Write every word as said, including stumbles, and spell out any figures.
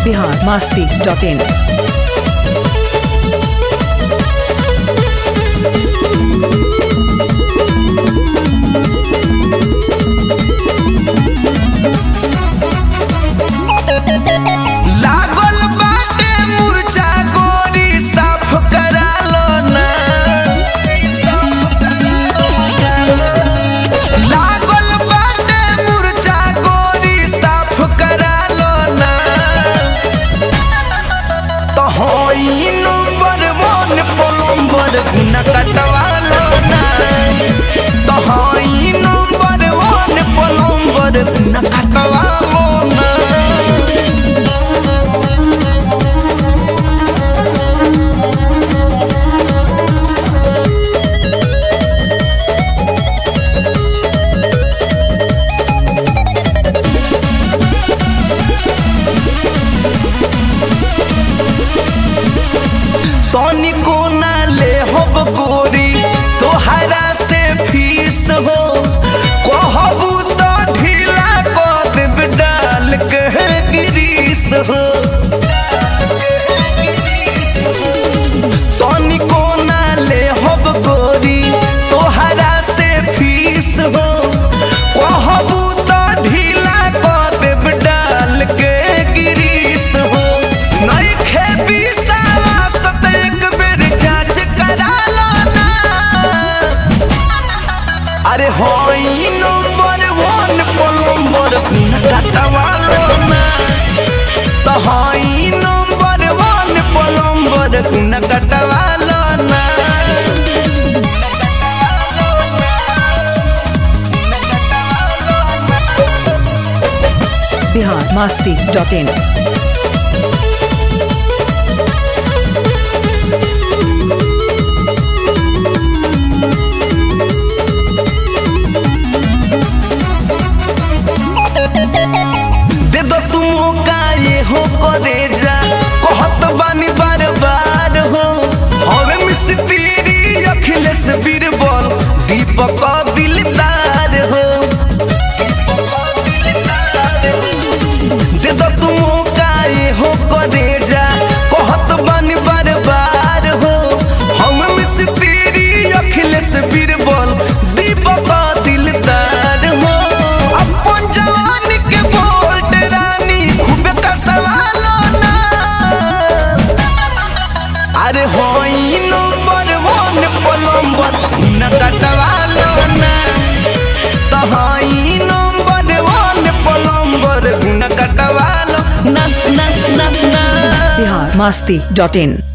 Bihar Masti dot इन। न कटवालो ना तो हाई नंबर वन पलंबर न कटवालो ना। तनी को ना ले होब गोरी तोहरा से फीस हो कहबू तो ढीला कर देब डाल के गिरीस हो। तनी को ना ले होब गोरी तोहरा से फीस हो कहबू तो ढीला कर देब डाल के गिरीस हो। नहीं खेबी अरे होई नंबर वन पलंबर न कटवालो ना तो होई नंबर वन पलंबर न कटवालो ना। Bihar Masti dot in. हो करे जा कहत बानी बार बार हो हवे मिस्त्री अखिलेश बीरबल दीपक दिलदार हो। दे दो तुम काए हो करे जा कहत बानी बार बार हो हवे मिस्त्री अखिलेश बीरबल दीपक दिलदार हो। अपन जवानी के बोल्ट रानी खूबे सवालो ना अरे होई नंबर वन पलंबर न कटवालो ना तो होई नंबर वन पलंबर न कटवालो ना ना ना ना। बिहार मस्ती डॉट इन।